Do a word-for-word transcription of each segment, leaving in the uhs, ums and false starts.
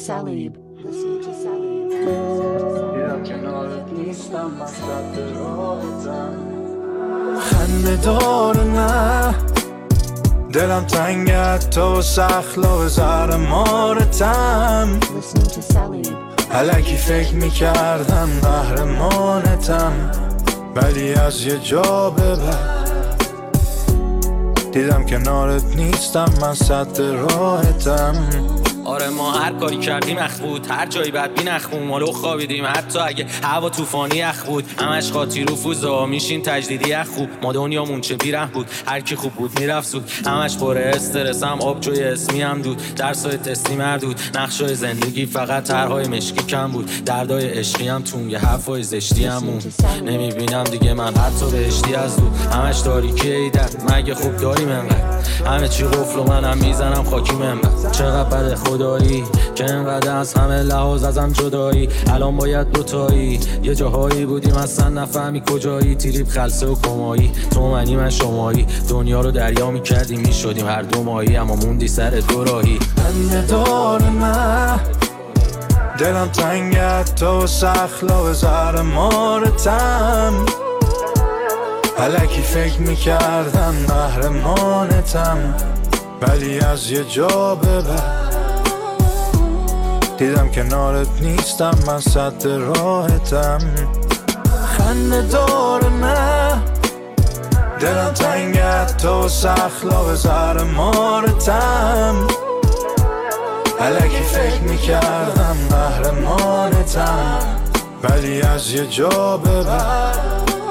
Salib. Listening to Salib. دیدم کنارت نیستم مصرف راحتم خنده داره نه دلم تنگت تو سخلا و زهر مارتم Listening to Salib. الکی فکر میکردم قهرمانتم ولی از یه جا به بعد دیدم کنارت نیستم من صد راحتم آره ما هر کاری کردیم اخ بود، هر جایی بد بی نخمون مالو خوابیدیم، حتی اگه هوا طوفانی اخ بود همش خاطی رو فوزا میشین تجدیدی اخ خوب. ما دنیامون چه بیره بود، هر کی خوب بود میرفت زود، همش پره استرسم آب جوی اسمی هم دود، درسای تستی مردود، نقشای زندگی فقط طرحهای مشکی کم بود، دردای عشقی هم تون یه حرفای زشتی همون نمیبینم دیگه من حتی بهشتی از دود، همش تاریکی ایدن مگه خوب داریم انقدر، همه چی قفل و منم میزنم خاکی منبر، چقدر بده خدایی که انقدر از همه لحاظ ازم جدایی، الان باید دوتایی یه جاهایی بودیم اصلا نفهمی کجایی، تریپ خلصه و کمایی تو منی من شمایی، دنیا رو دریا میکردیم میشدیم هر دو ماهی اما موندی سر دو راهی. خنده داره نه دلم تنگت تو سخلا و زهر مارتم الکی فکر میکردم قهرمانتم ولی از یه جا به بعد دیدم کنارت نیستم من صد راحتم خنده داره نه دلم تنگت تو سخلا و زهر مارتم الکی فکر میکردم قهرمانتم ولی از یه جا به بعد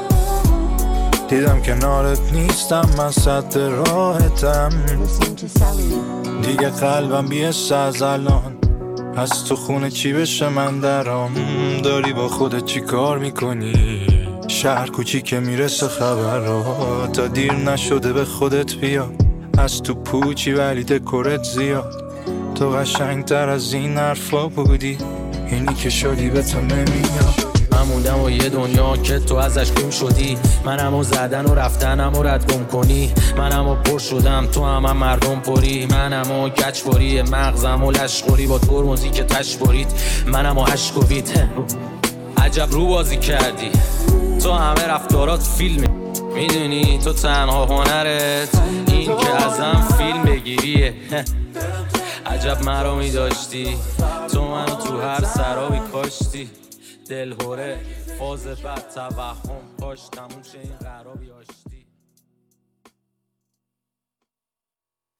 دیدم کنارت نیستم من صد راحتم Listening to Salib. دیگه قلبم بیست از الان از تو خونه چی بشه من درام داری با خودت چی کار میکنی شهر کوچی که میرسه خبرها تا دیر نشده به خودت بیا از تو پوچی ولی دکورت زیاد تو قشنگتر از این حرفا بودی اینی که شدی به تو نمیاد من موندم و یه دنیا که تو ازش گم شدی، منم و زدن و رفتنم و رد گم کنی، منم و پر شدم تو هم, هم مردم پری، منم و گچ باری مغزم و لشخوری با ترمزی که تش برید، منم و عشق و بید عجب رو بازی کردی تو همه رفتارات فیلمی، میدونی تو تنها هنرت این که ازم فیلم بگیریه عجب مرامی داشتی تو منو تو هر سرابی کاشتی، دل هوره فاز بد توهم کاش تموم شه این قرابی آشتی.